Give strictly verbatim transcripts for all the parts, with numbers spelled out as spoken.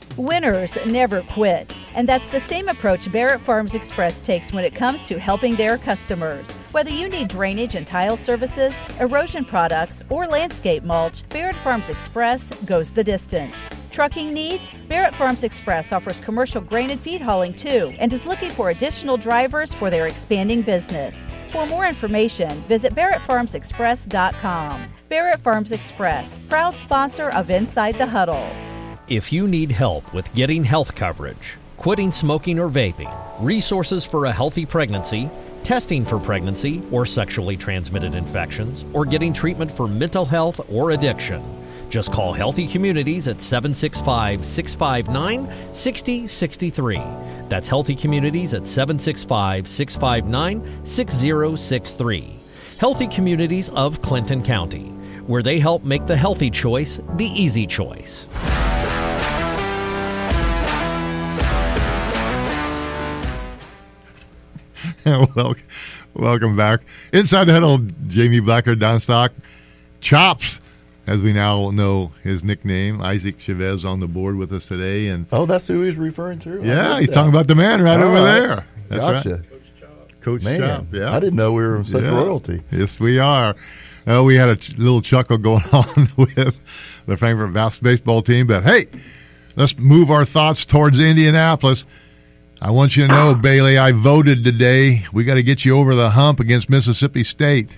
Winners never quit, and that's the same approach Barrett Farms Express takes when it comes to helping their customers. Whether you need drainage and tile services, erosion products, or landscape mulch, Barrett Farms Express goes the distance. Trucking needs? Barrett Farms Express offers commercial grain and feed hauling too, and is looking for additional drivers for their expanding business. For more information, visit barrett farms express dot com. Barrett Farms Express, proud sponsor of Inside the Huddle. If you need help with getting health coverage, quitting smoking or vaping, resources for a healthy pregnancy, testing for pregnancy or sexually transmitted infections, or getting treatment for mental health or addiction, just call Healthy Communities at seven six five, six five nine, six zero six three. That's Healthy Communities at seven six five, six five nine, six zero six three. Healthy Communities of Clinton County, where they help make the healthy choice the easy choice. Well, welcome back. Inside the Huddle, Jamie Blacker, Don Stock, Chops, as we now know his nickname. Isaac Chavez on the board with us today. And oh, that's who he's referring to? Yeah, he's that. talking about the man right All over right. there. That's gotcha. Right. Coach man, Chop, yeah. I didn't know we were such yeah. royalty. Yes, we are. Uh, we had a ch- little chuckle going on with the Frankfort Mouse baseball team. But, hey, let's move our thoughts towards Indianapolis. I want you to know, Bailey, I voted today. We got to get you over the hump against Mississippi State.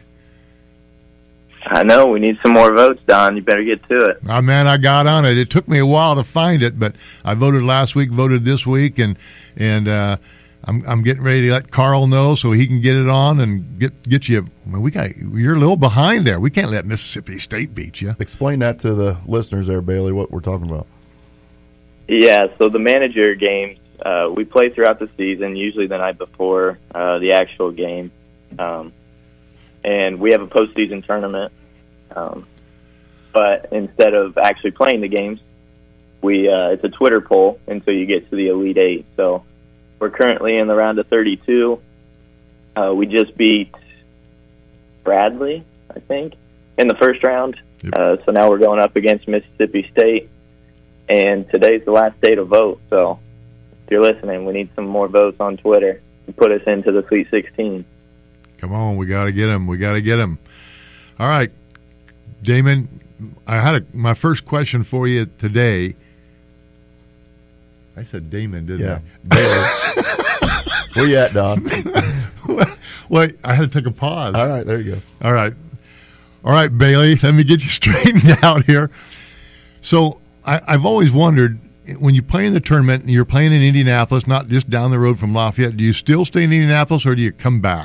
I know. We need some more votes, Don. You better get to it. Oh, man, I got on it. It took me a while to find it, but I voted last week, voted this week, and and uh, I'm I'm getting ready to let Carl know so he can get it on and get get you. Well, we got you're a little behind there. We can't let Mississippi State beat you. Explain that to the listeners there, Bailey, what we're talking about. Yeah, so the manager games, uh, we play throughout the season, usually the night before uh, the actual game. Um, and we have a postseason tournament. Um, but instead of actually playing the games, we uh, it's a Twitter poll until you get to the Elite Eight. So we're currently in the round of thirty-two. Uh, we just beat Bradley, I think, in the first round. Yep. Uh, so now we're going up against Mississippi State. And today's the last day to vote. So if you're listening, we need some more votes on Twitter to put us into the Sweet sixteen. Come on, we got to get him. We got to get him. All right, Damon, I had a, my first question for you today. I said Damon, didn't yeah. I? Where you at, Don? Well, I had to take a pause. All right, there you go. All right. All right, Bailey, let me get you straightened out here. So I, I've always wondered, when you play in the tournament and you're playing in Indianapolis, not just down the road from Lafayette, do you still stay in Indianapolis or do you come back?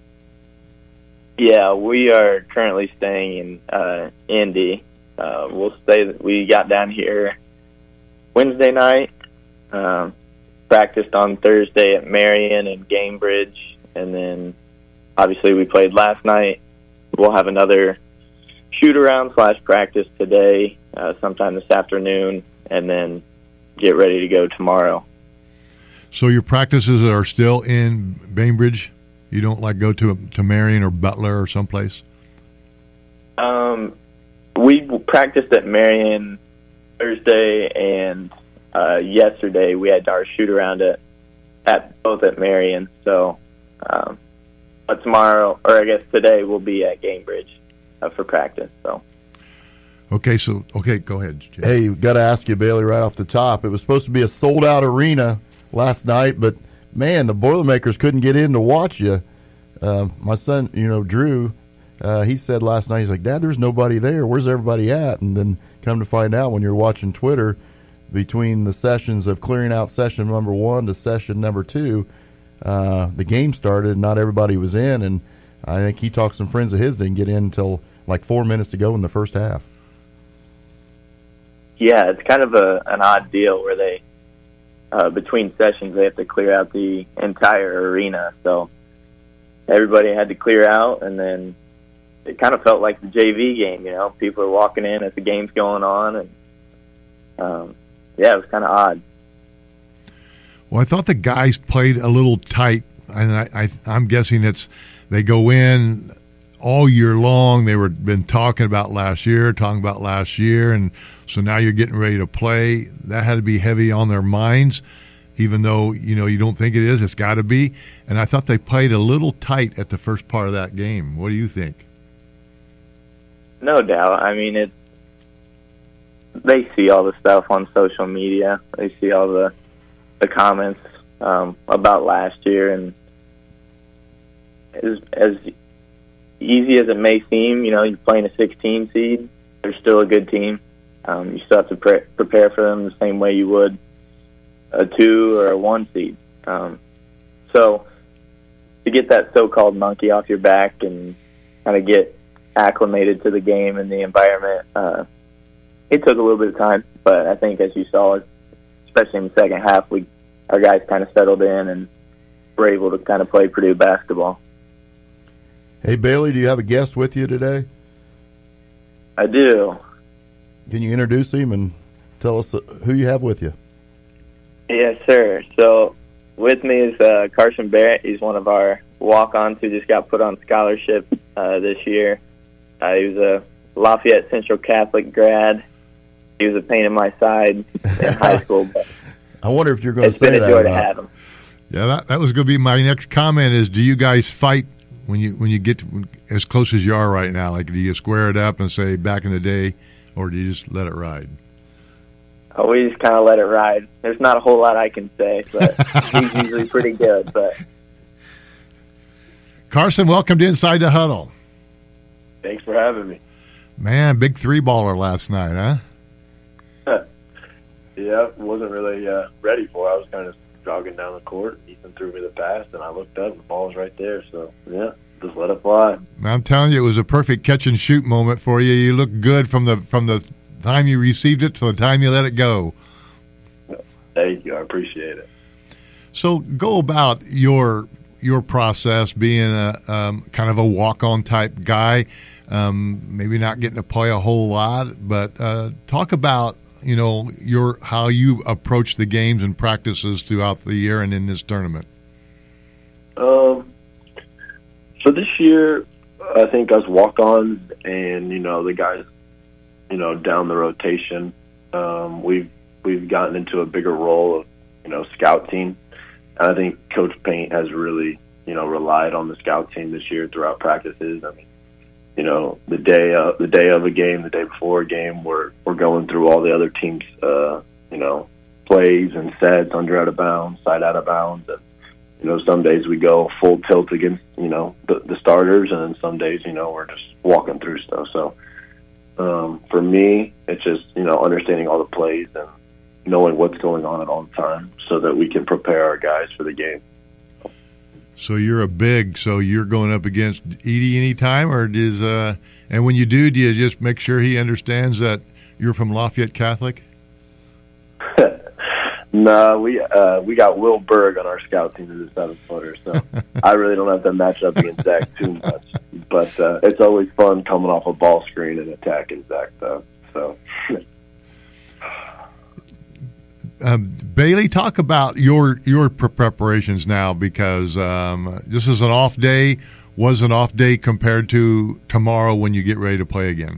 Yeah, we are currently staying in uh, Indy. Uh, we'll stay. We got down here Wednesday night, um, practiced on Thursday at Marion and Gamebridge, and then obviously we played last night. We'll have another shoot-around slash practice today, uh, sometime this afternoon, and then get ready to go tomorrow. So your practices are still in Bainbridge? You don't like go to to Marion or Butler or someplace? Um, we practiced at Marion Thursday and uh, yesterday. We had our shoot around at at both at Marion. So, um, but tomorrow, or I guess today, we'll be at Gamebridge uh, for practice. So. Okay, so okay, go ahead, Jay. Hey, got to ask you, Bailey, right off the top. It was supposed to be a sold out arena last night, but man, the Boilermakers couldn't get in to watch you. Uh, my son, you know, Drew, uh, he said last night, he's like, Dad, there's nobody there. Where's everybody at? And then come to find out when you're watching Twitter, between the sessions of clearing out session number one to session number two, uh, the game started and not everybody was in. And I think he talked some friends of his didn't get in until like four minutes to go in the first half. Yeah, it's kind of a an odd deal where they, uh, between sessions, they have to clear out the entire arena. So everybody had to clear out, and then it kind of felt like the J V game, you know. People are walking in as the game's going on, and, um, yeah, it was kind of odd. Well, I thought the guys played a little tight, and I, I, I'm guessing it's they go in all year long. They were been talking about last year, talking about last year, and So now you're getting ready to play. That had to be heavy on their minds, even though, you know, you don't think it is. It's got to be. And I thought they played a little tight at the first part of that game. What do you think? No doubt. I mean, it's, they see all the stuff on social media. They see all the the comments um, about last year, and as as easy as it may seem, you know, you're playing a sixteen seed. They're still a good team. Um, you still have to pre- prepare for them the same way you would a two or a one seed. Um, so to get that so-called monkey off your back and kind of get acclimated to the game and the environment, uh, it took a little bit of time, but I think as you saw, especially in the second half, we our guys kind of settled in and were able to kind of play Purdue basketball. Hey, Bailey, do you have a guest with you today? I do. Can you introduce him and tell us who you have with you? Yes, sir. So with me is uh, Carson Barrett. He's one of our walk-ons who just got put on scholarship uh, this year. Uh, he was a Lafayette Central Catholic grad. He was a pain in my side in high school. But I wonder if you're going to say that. It's been a joy to have him. Yeah, that, that was going to be my next comment is, do you guys fight when you when you get to, as close as you are right now? Like, do you square it up and say back in the day, or do you just let it ride? Oh, we just kind of let it ride. There's not a whole lot I can say, but he's usually pretty good. But Carson, welcome to Inside the Huddle. Thanks for having me. Man, big three-baller last night, huh? Yeah, wasn't really uh, ready for it. I was kind of jogging down the court. Ethan threw me the pass, and I looked up, and the ball was right there. So, yeah, just let it fly. I'm telling you, it was a perfect catch-and-shoot moment for you. You looked good from the from the time you received it to the time you let it go. Thank you. I appreciate it. So go about your your process being a um, kind of a walk-on type guy, um, maybe not getting to play a whole lot, but uh, talk about, you know, your how you approach the games and practices throughout the year and in this tournament. Um, so this year, I think us walk-ons and, you know, the guys, you know, down the rotation, um, we've we've gotten into a bigger role of, you know, scout team. And I think Coach Paint has really, you know, relied on the scout team this year throughout practices. I mean, you know, the day of, the day of a game, the day before a game, we're we're going through all the other teams, uh, you know, plays and sets, under out of bounds, side out of bounds, and you know, some days we go full tilt against, you know, the, the starters, and then some days, you know, we're just walking through stuff. So um, for me, it's just, you know, understanding all the plays and knowing what's going on at all the time so that we can prepare our guys for the game. So you're a big, so you're going up against Edie anytime, or does, uh, and when you do, do you just make sure he understands that you're from Lafayette Catholic? No, we uh, we got Will Berg on our scout team as a seven footer, so I really don't have to match up against Zach too much. But uh, it's always fun coming off a ball screen and attacking Zach, though. So. Um, Bailey, talk about your your preparations now, because um, this is an off day. Was an off day compared to tomorrow when you get ready to play again?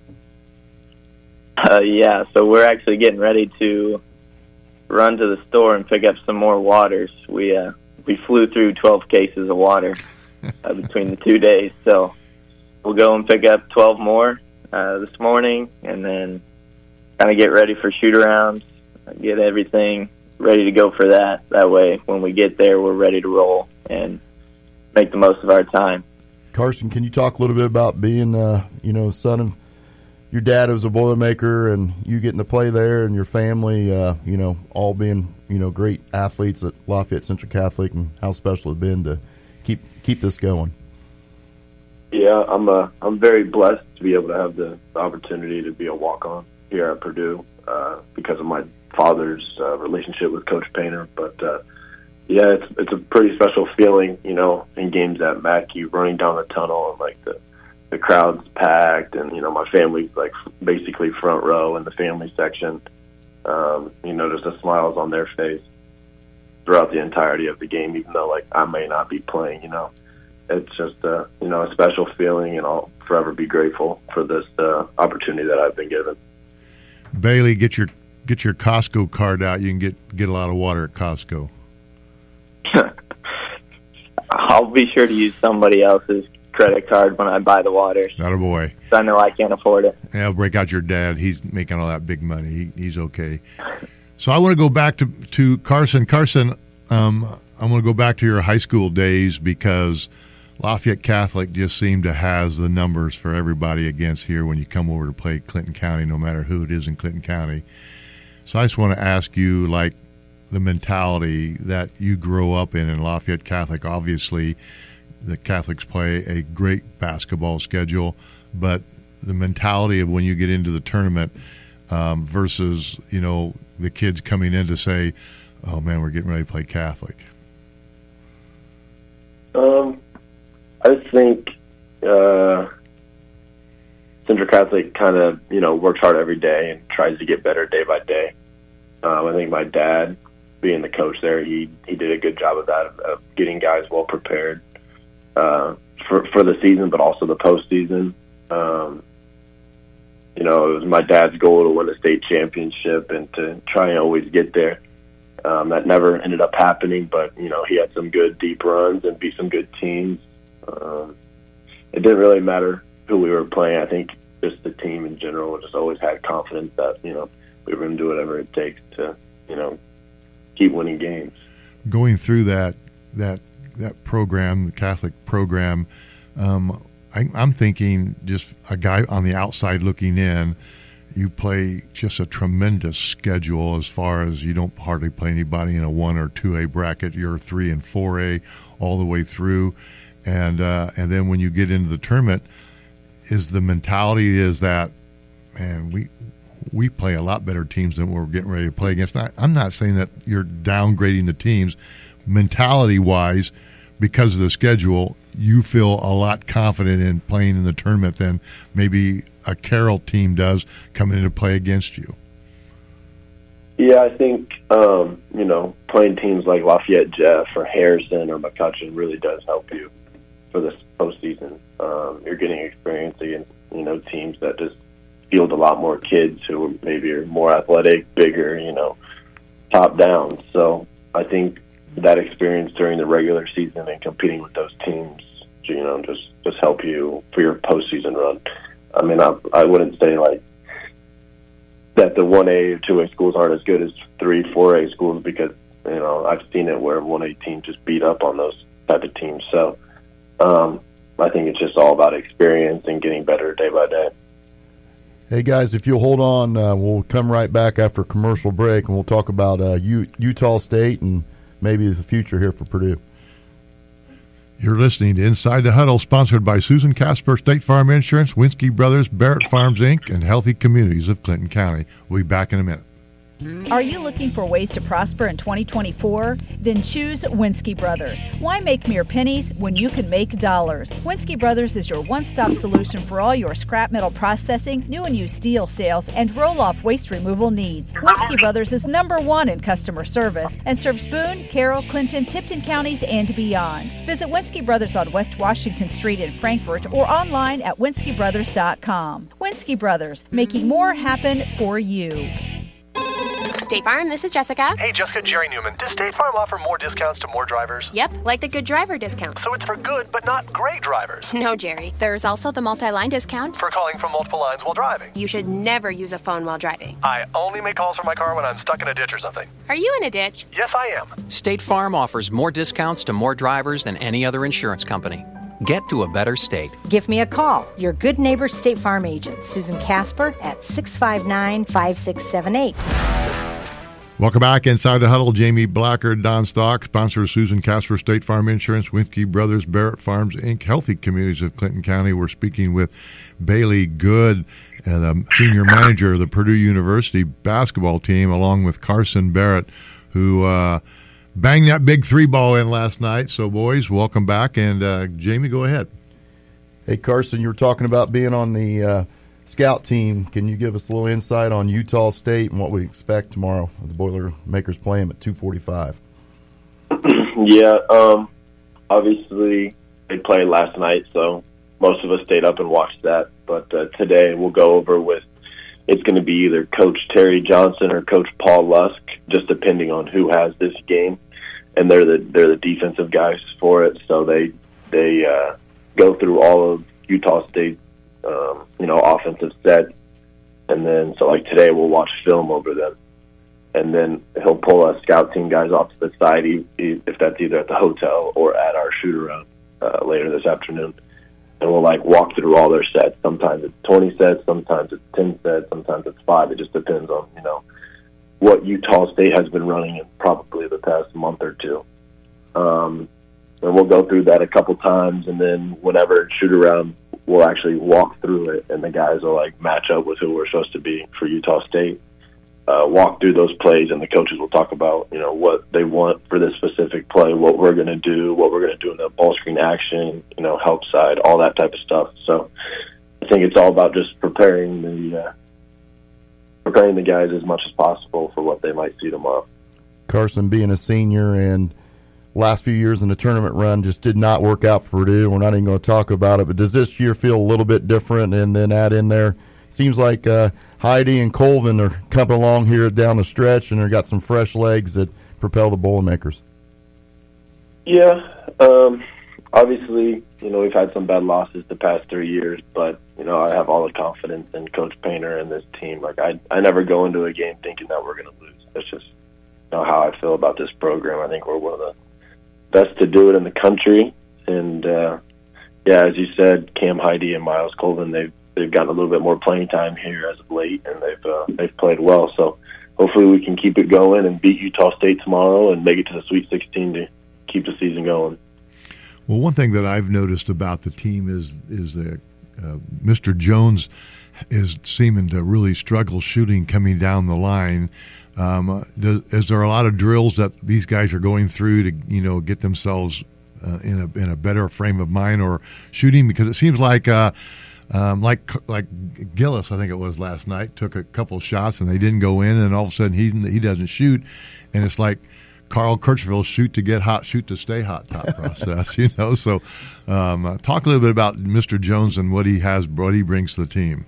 Uh, yeah, so we're actually getting ready to run to the store and pick up some more waters. We uh, we flew through twelve cases of water uh, between the two days, so we'll go and pick up twelve more uh, this morning, and then kind of get ready for shoot-arounds, get everything ready to go for that. That way, when we get there, we're ready to roll and make the most of our time. Carson, can you talk a little bit about being, uh, you know, son of your dad was a Boilermaker, and you getting to play there, and your family, uh, you know, all being, you know, great athletes at Lafayette Central Catholic, and how special it's been to keep keep this going? Yeah, I'm uh, I'm very blessed to be able to have the opportunity to be a walk-on here at Purdue uh, because of my father's uh, relationship with Coach Painter. But uh, yeah, it's it's a pretty special feeling, you know, in games at Mackey, running down the tunnel and like the. The crowd's packed, and you know my family's like basically front row in the family section. Um, you know, just the smiles on their face throughout the entirety of the game, even though like I may not be playing. You know, it's just uh, you know a special feeling, and I'll forever be grateful for this uh, opportunity that I've been given. Bailey, get your get your Costco card out. You can get get a lot of water at Costco. I'll be sure to use somebody else's credit card when I buy the water. Atta boy. I know I can't afford it. Yeah, break out your dad. He's making all that big money. He, he's okay. So I want to go back to, to Carson. Carson, um, I want to go back to your high school days because Lafayette Catholic just seemed to has the numbers for everybody against here when you come over to play Clinton County, no matter who it is in Clinton County. So I just want to ask you, like, the mentality that you grow up in in Lafayette Catholic. Obviously, the Catholics play a great basketball schedule, but the mentality of when you get into the tournament um, versus, you know, the kids coming in to say, oh, man, we're getting ready to play Catholic. Um, I think uh, Central Catholic kind of, you know, works hard every day and tries to get better day by day. Um, I think my dad, being the coach there, he, he did a good job of that, of getting guys well prepared uh, for for the season, but also the postseason. Um, you know, it was my dad's goal to win a state championship and to try and always get there. Um, that never ended up happening, but, you know, he had some good deep runs and beat some good teams. Um, it didn't really matter who we were playing. I think just the team in general just always had confidence that, you know, we were going to do whatever it takes to, you know, keep winning games. Going through that that that program, the Catholic program, um, I, I'm thinking just a guy on the outside looking in, you play just a tremendous schedule as far as you don't hardly play anybody in a one or two A bracket. You're three and four A all the way through, and uh, and then when you get into the tournament, is the mentality is that, man, we we play a lot better teams than we're getting ready to play against. I, I'm not saying that you're downgrading the teams. Mentality-wise, because of the schedule, you feel a lot confident in playing in the tournament than maybe a Carroll team does coming into play against you. Yeah, I think, um, you know, playing teams like Lafayette Jeff or Harrison or McCutcheon really does help you for this postseason. Um, you're getting experience against, you know, teams that just field a lot more kids who maybe are more athletic, bigger, you know, top down. So I think that experience during the regular season and competing with those teams, you know, just, just help you for your postseason run. I mean, I, I wouldn't say like that the one A or two A schools aren't as good as three, four A schools because, you know, I've seen it where one A teams just beat up on those type of teams. So um, I think it's just all about experience and getting better day by day. Hey, guys, if you'll hold on, uh, we'll come right back after a commercial break, and we'll talk about uh, U- Utah State and maybe the future here for Purdue. You're listening to Inside the Huddle, sponsored by Susan Casper, State Farm Insurance, Winsky Brothers, Barrett Farms, Incorporated, and Healthy Communities of Clinton County. We'll be back in a minute. Are you looking for ways to prosper in twenty twenty-four? Then choose Winsky Brothers. Why make mere pennies when you can make dollars? Winsky Brothers is your one-stop solution for all your scrap metal processing, new and used steel sales, and roll-off waste removal needs. Winsky Brothers is number one in customer service and serves Boone, Carroll, Clinton, Tipton counties, and beyond. Visit Winsky Brothers on West Washington Street in Frankfort or online at winsky brothers dot com. Winsky Brothers, making more happen for you. State Farm, this is Jessica. Hey, Jessica, Jerry Newman. Does State Farm offer more discounts to more drivers? Yep, like the good driver discount. So it's for good, but not great drivers. No, Jerry. There's also the multi-line discount. For calling from multiple lines while driving. You should never use a phone while driving. I only make calls from my car when I'm stuck in a ditch or something. Are you in a ditch? Yes, I am. State Farm offers more discounts to more drivers than any other insurance company. Get to a better state. Give me a call. Your good neighbor State Farm agent, Susan Casper, at six five nine, five six seven eight. Welcome back. Inside the Huddle, Jamie Blacker, Don Stock, sponsor of Susan Casper, State Farm Insurance, Winsky Brothers, Barrett Farms, Incorporated, Healthy Communities of Clinton County. We're speaking with Bailey Good, uh, the senior manager of the Purdue University basketball team, along with Carson Barrett, who uh, banged that big three ball in last night. So, boys, welcome back. And, uh, Jamie, go ahead. Hey, Carson, you were talking about being on the uh, scout team. Can you give us a little insight on Utah State and what we expect tomorrow? The Boilermakers play them at two forty-five. Yeah, um, obviously they played last night, so most of us stayed up and watched that. But uh, today we'll go over with it's going to be either Coach Terry Johnson or Coach Paul Lusk, just depending on who has this game. And they're the they're the defensive guys for it, so they they uh, go through all of Utah State's um, you know offensive sets, and then so like today we'll watch film over them, and then he'll pull us scout team guys off to the side, if that's either at the hotel or at our shoot around uh, later this afternoon, and we'll like walk through all their sets. Sometimes it's twenty sets, sometimes it's ten sets, sometimes it's five. It just depends on you know. what Utah State has been running in probably the past month or two. Um, and we'll go through that a couple times, and then whenever it's shoot around, we'll actually walk through it, and the guys will like match up with who we're supposed to be for Utah State. Uh, walk through those plays, and the coaches will talk about, you know, what they want for this specific play, what we're going to do, what we're going to do in the ball screen action, you know, help side, all that type of stuff. So I think it's all about just preparing the uh, preparing the guys as much as possible for what they might see tomorrow. Carson, being a senior and last few years in the tournament run just did not work out for Purdue. We're not even going to talk about it, but does this year feel a little bit different? And then add in there, seems like uh, Heidi and Colvin are coming along here down the stretch, and they've got some fresh legs that propel the Boilermakers. Yeah, um, obviously, you know, we've had some bad losses the past three years, but, you know, I have all the confidence in Coach Painter and this team. Like, I I never go into a game thinking that we're going to lose. That's just, you know, how I feel about this program. I think we're one of the best to do it in the country. And, uh, yeah, as you said, Cam Heidi and Miles Colvin, they've, they've gotten a little bit more playing time here as of late, and they've, uh, they've played well. So hopefully we can keep it going and beat Utah State tomorrow and make it to the Sweet sixteen to keep the season going. Well, one thing that I've noticed about the team is is that uh, Mister Jones is seeming to really struggle shooting coming down the line. Um, uh, does, is there a lot of drills that these guys are going through to you know get themselves uh, in a in a better frame of mind or shooting? Because it seems like uh, um, like like Gillis, I think it was last night, took a couple shots and they didn't go in, and all of a sudden he he doesn't shoot, and it's like Carl Kirchville's shoot to get hot, shoot to stay hot top process, you know. So, um, uh, talk a little bit about Mister Jones and what he has, what he brings to the team.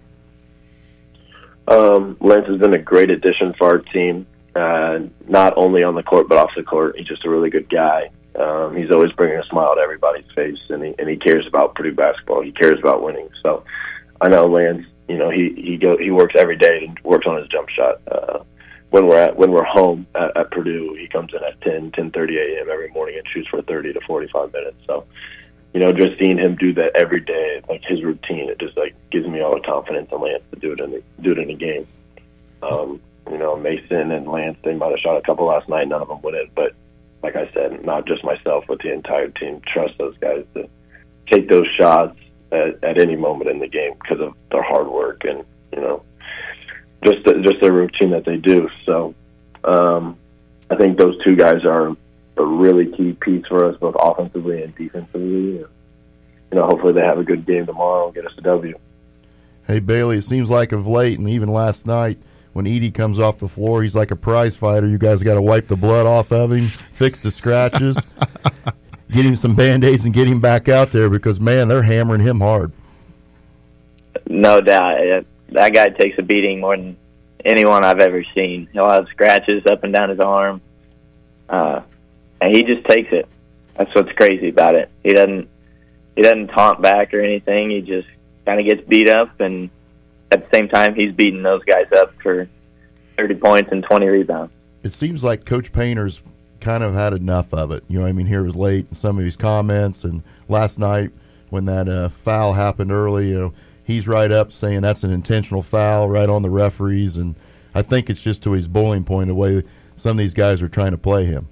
Um, Lance has been a great addition for our team, uh, not only on the court but off the court. He's just a really good guy. Um, he's always bringing a smile to everybody's face, and he and he cares about Purdue basketball. He cares about winning. So, I know Lance. You know, he he go he works every day and works on his jump shot. Uh, When we're at when we're home at, at Purdue, he comes in at ten, ten thirty a.m. every morning and shoots for thirty to forty-five minutes. So, you know, just seeing him do that every day, like his routine, it just like gives me all the confidence in Lance to do it in the, do it in the game. Um, you know, Mason and Lance, they might have shot a couple last night, none of them went in. But like I said, not just myself, but the entire team trust those guys to take those shots at, at any moment in the game because of their hard work and you know. Just the, just the routine that they do. So um, I think those two guys are a really key piece for us, both offensively and defensively. You know, hopefully they have a good game tomorrow and get us a W. Hey, Bailey, it seems like of late, and even last night, when Edey comes off the floor, he's like a prize fighter. You guys got to wipe the blood off of him, fix the scratches, get him some Band-Aids, and get him back out there because, man, they're hammering him hard. No doubt. That guy takes a beating more than anyone I've ever seen. He'll have scratches up and down his arm, uh, and he just takes it. That's what's crazy about it. He doesn't he doesn't taunt back or anything. He just kind of gets beat up, and at the same time, he's beating those guys up for thirty points and twenty rebounds. It seems like Coach Painter's kind of had enough of it. You know what I mean? Here was late in some of his comments, and last night when that uh, foul happened early, you know, he's right up saying that's an intentional foul right on the referees, and I think it's just to his bowling point the way some of these guys are trying to play him.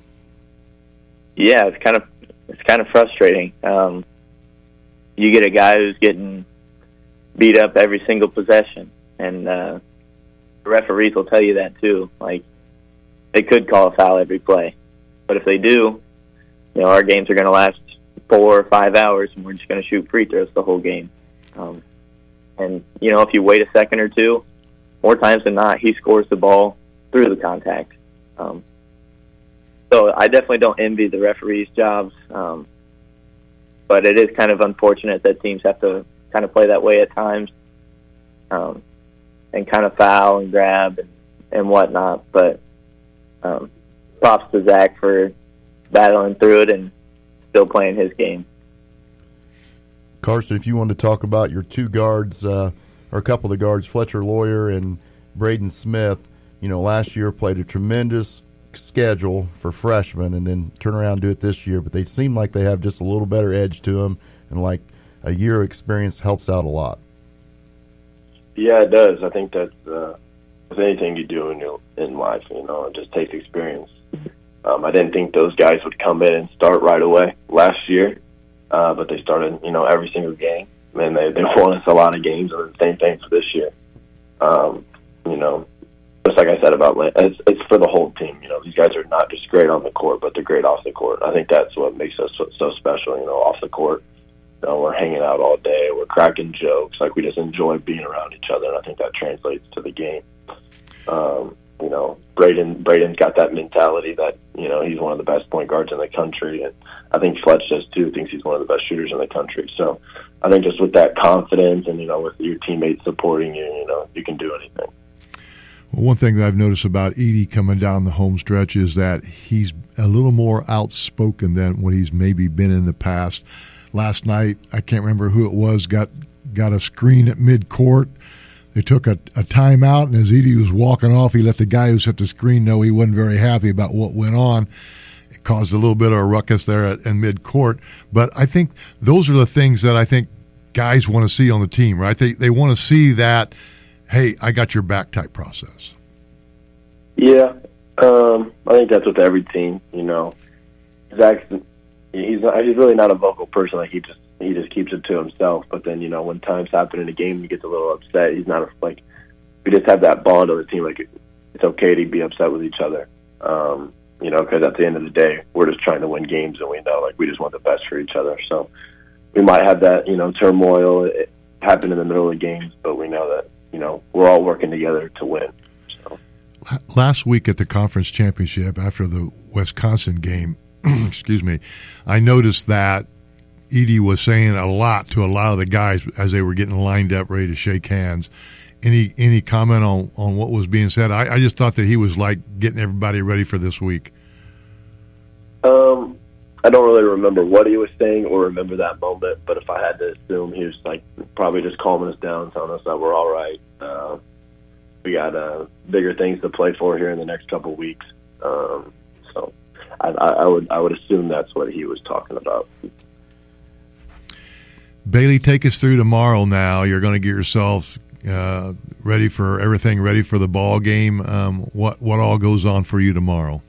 Yeah, it's kind of it's kind of frustrating. Um, you get a guy who's getting beat up every single possession, and uh, the referees will tell you that too. Like they could call a foul every play, but if they do, you know, our games are going to last four or five hours, and we're just going to shoot free throws the whole game. Um, and, you know, if you wait a second or two, more times than not, he scores the ball through the contact. Um, so I definitely don't envy the referees' jobs, um, but it is kind of unfortunate that teams have to kind of play that way at times. Um, and kind of foul and grab and, and whatnot. But um, props to Zach for battling through it and still playing his game. Carson, if you wanted to talk about your two guards, uh, or a couple of the guards, Fletcher Lawyer and Braden Smith, you know, last year played a tremendous schedule for freshmen and then turn around and do it this year, but they seem like they have just a little better edge to them, and like a year of experience helps out a lot. Yeah, it does. I think that's uh, with anything you do in your in life, you know, it just takes experience. Um, I didn't think those guys would come in and start right away last year, uh, but they started, you know, every single game, and they they won us a lot of games, and the same thing for this year. Um, you know, just like I said about Lance, it's, it's for the whole team. You know, these guys are not just great on the court, but they're great off the court. I think that's what makes us so, so special. You know, off the court, you know, we're hanging out all day, we're cracking jokes, like we just enjoy being around each other, and I think that translates to the game. Um, you know, Braden Braden's got that mentality that, you know, he's one of the best point guards in the country, and I think Fletch does too. Thinks he's one of the best shooters in the country. So I think just with that confidence and, you know, with your teammates supporting you, you know, you can do anything. Well, one thing that I've noticed about Edey coming down the home stretch is that he's a little more outspoken than what he's maybe been in the past. Last night, I can't remember who it was, got got a screen at midcourt. They took a, a timeout, and as Edey was walking off, he let the guy who set the screen know he wasn't very happy about what went on. It caused a little bit of a ruckus there at, in midcourt. But I think those are the things that I think guys want to see on the team, right? They they want to see that, hey, I got your back type process. Yeah, um, I think that's with every team. You know, Zach's he's not, he's really not a vocal person. Like he just he just keeps it to himself. But then, you know, when times happen in a game, he gets a little upset. He's not a, like we just have that bond on the team. Like it's okay to be upset with each other. Um, you know, because at the end of the day, we're just trying to win games, and we know like we just want the best for each other. So we might have that, you know, turmoil it happen in the middle of games, but we know that, you know, we're all working together to win. So. Last week at the conference championship, after the Wisconsin game, excuse me, I noticed that Edey was saying a lot to a lot of the guys as they were getting lined up, ready to shake hands. Any any comment on, on what was being said? I, I just thought that he was like getting everybody ready for this week. Um, I don't really remember what he was saying or remember that moment, but if I had to assume, he was like probably just calming us down, telling us that we're all right. Uh, we got uh, bigger things to play for here in the next couple of weeks. Um, so I, I would I would assume that's what he was talking about. Bailey, take us through tomorrow now. You're going to get yourself uh, ready for everything, ready for the ball game. Um, what, what all goes on for you tomorrow?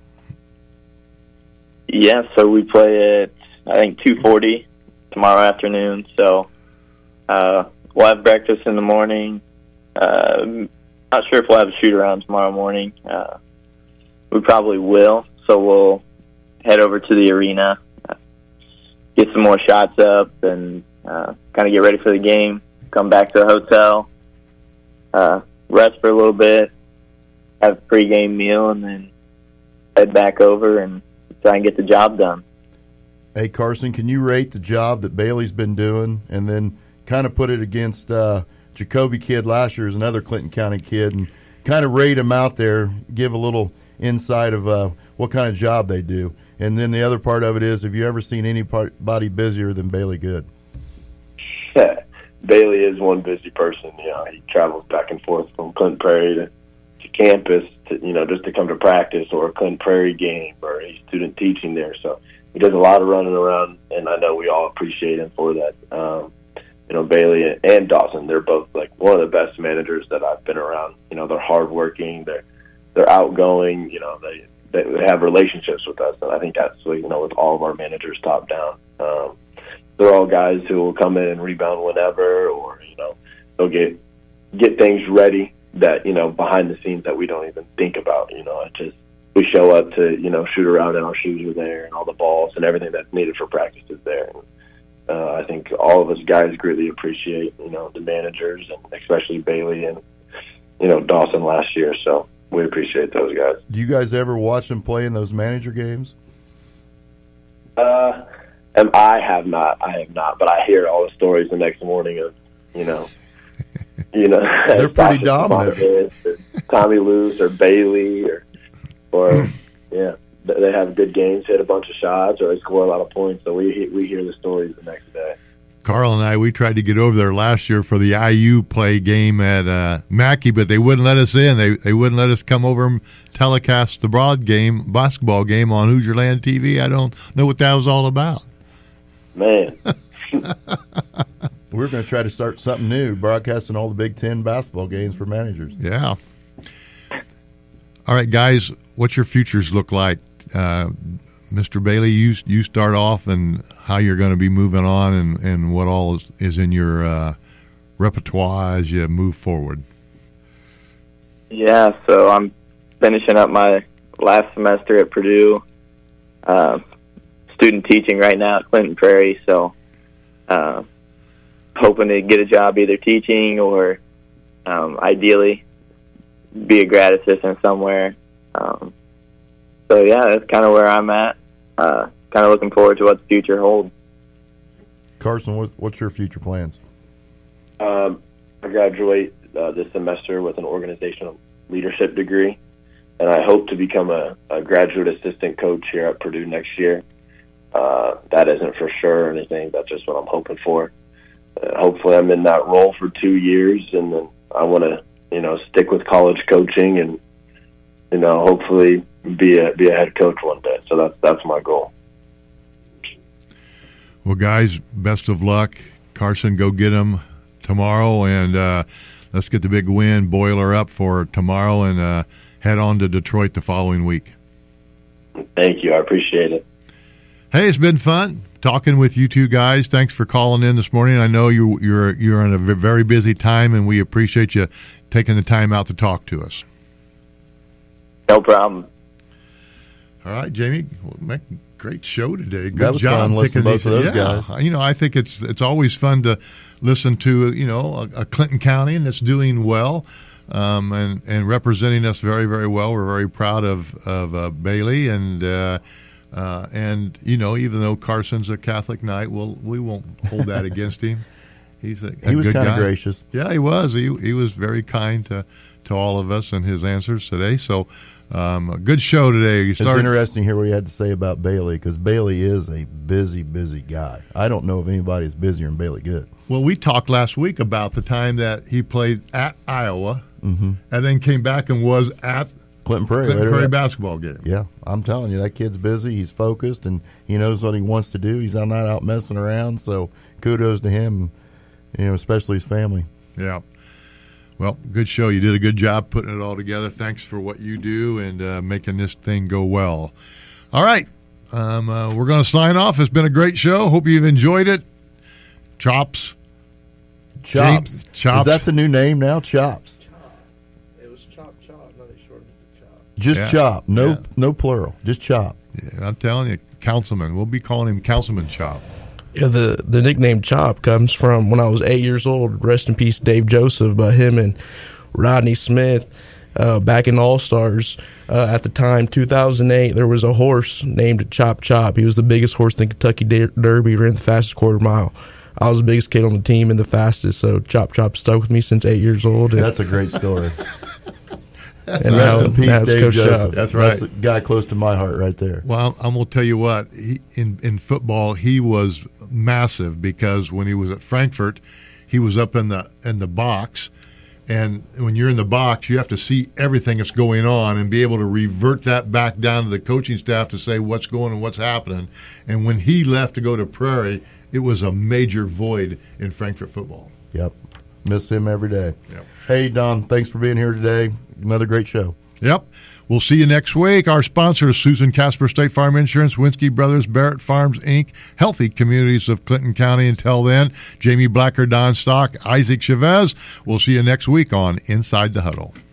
Yeah, so we play at, I think, two forty tomorrow afternoon. So uh, we'll have breakfast in the morning. Uh, not sure if we'll have a shoot-around tomorrow morning. Uh, we probably will. So we'll head over to the arena, uh, get some more shots up, and uh, kind of get ready for the game, come back to the hotel, uh, rest for a little bit, have a pregame meal, and then head back over and try and get the job done. Hey, Carson, can you rate the job that Bailey's been doing and then kind of put it against uh, Jacoby Kidd last year as another Clinton County kid and kind of rate them out there, give a little insight of uh, what kind of job they do? And then the other part of it is, have you ever seen anybody busier than Bailey Good? Yeah, Bailey is one busy person. You know, he travels back and forth from Clinton Prairie to, to campus, to, you know, just to come to practice or a Clinton Prairie game, or he's student teaching there. So he does a lot of running around, and I know we all appreciate him for that. Um, you know, Bailey and Dawson, they're both like one of the best managers that I've been around. You know, they're hardworking, they're they're outgoing. You know, they they have relationships with us, and I think that's, you know, with all of our managers top down. Um, they're all guys who will come in and rebound whenever, or, you know, they'll get get things ready that, you know, behind the scenes that we don't even think about. You know, it just, we show up to, you know, shoot around and our shoes are there and all the balls and everything that's needed for practice is there. And, uh, I think all of us guys greatly appreciate, you know, the managers, and especially Bailey and, you know, Dawson last year. So we appreciate those guys. Do you guys ever watch them play in those manager games? Uh, and I have not. I have not. But I hear all the stories the next morning of, you know, you know, they're pretty dominant. Or Tommy Luce or Bailey or, or yeah, they have good games, hit a bunch of shots, or they score a lot of points. So we we hear the stories the next day. Carl and I, we tried to get over there last year for the I U play game at uh, Mackey, but they wouldn't let us in. They they wouldn't let us come over and telecast the broad game, basketball game on Hoosier Land T V. I don't know what that was all about. Man. We're going to try to start something new, broadcasting all the Big Ten basketball games for managers. Yeah. All right, guys, what's your futures look like? Uh, Mister Bailey, you you start off and how you're going to be moving on and, and what all is, is in your uh, repertoire as you move forward. Yeah, so I'm finishing up my last semester at Purdue, uh, student teaching right now at Clinton Prairie, so uh, hoping to get a job either teaching or um, ideally be a grad assistant somewhere. Um, so, yeah, that's kind of where I'm at. Uh, kind of looking forward to what the future holds. Carson, what, what's your future plans? Um, I graduate uh, this semester with an organizational leadership degree, and I hope to become a, a graduate assistant coach here at Purdue next year. Uh, that isn't for sure or anything. That's just what I'm hoping for. Uh, hopefully I'm in that role for two years, and then I want to, you know, stick with college coaching and, you know, hopefully be a be a head coach one day. So that's that's my goal. Well, guys, best of luck. Carson, go get him tomorrow, and uh, let's get the big win, boiler up for tomorrow, and uh, head on to Detroit the following week. Thank you. I appreciate it. Hey, it's been fun talking with you two guys. Thanks for calling in this morning. I know you, you're you're in a very busy time, and we appreciate you taking the time out to talk to us. No problem. All right, Jamie, well, great show today. Good that was job fun listening to both of those yeah. guys. You know, I think it's it's always fun to listen to, you know, a, a Clinton County that's doing well um, and, and representing us very, very well. We're very proud of, of uh, Bailey. And, uh, uh, and you know, even though Carson's a Catholic Knight, we'll, we won't hold that against him. He's a, a He was good kind of guy. gracious. Yeah, he was. He, he was very kind to, to all of us and his answers today. So, Um, a good show today. You it's started- interesting to hear what he had to say about Bailey, because Bailey is a busy, busy guy. I don't know if anybody is busier than Bailey Good. Well, we talked last week about the time that he played at Iowa mm-hmm. and then came back and was at Clinton Prairie, Clinton later Prairie that. basketball game. Yeah, I'm telling you, that kid's busy. He's focused, and he knows what he wants to do. He's not out messing around, so kudos to him, you know, especially his family. Yeah. Well, good show. You did a good job putting it all together. Thanks for what you do and uh, making this thing go well. All right. Um, uh, we're going to sign off. It's been a great show. Hope you've enjoyed it. Chops. Chops. James, Chops. Is that the new name now? Chops. It was Chop Chop. No, they shortened it to Chop. Just Yeah. Chop. No, Yeah. no plural. Just Chop. Yeah, I'm telling you, Councilman. We'll be calling him Councilman Chop. Yeah, the, the nickname Chop comes from when I was eight years old. Rest in peace, Dave Joseph, by him and Rodney Smith. Uh, back in All-Stars, uh, at the time, two thousand eight, there was a horse named Chop Chop. He was the biggest horse in the Kentucky Derby, ran the fastest quarter mile. I was the biggest kid on the team and the fastest, so Chop Chop stuck with me since eight years old. And, That's a great story. and Rest now, in peace, now it's Dave Coach Joseph. Chop. That's right. That's a guy close to my heart right there. Well, I'm going to tell you what. He, in in football, he was massive because when he was at Frankfurt, he was up in the in the box, and when you're in the box, you have to see everything that's going on and be able to revert that back down to the coaching staff to say what's going and what's happening. And when he left to go to Prairie, it was a major void in Frankfurt football. Yep. Miss him every day. Yep. Hey, Don, thanks for being here today. Another great show. Yep. We'll see you next week. Our sponsor is Susan Casper State Farm Insurance, Winsky Brothers, Barrett Farms, Incorporated, Healthy Communities of Clinton County. Until then, Jamie Blacker, Don Stock, Isaac Chavez. We'll see you next week on Inside the Huddle.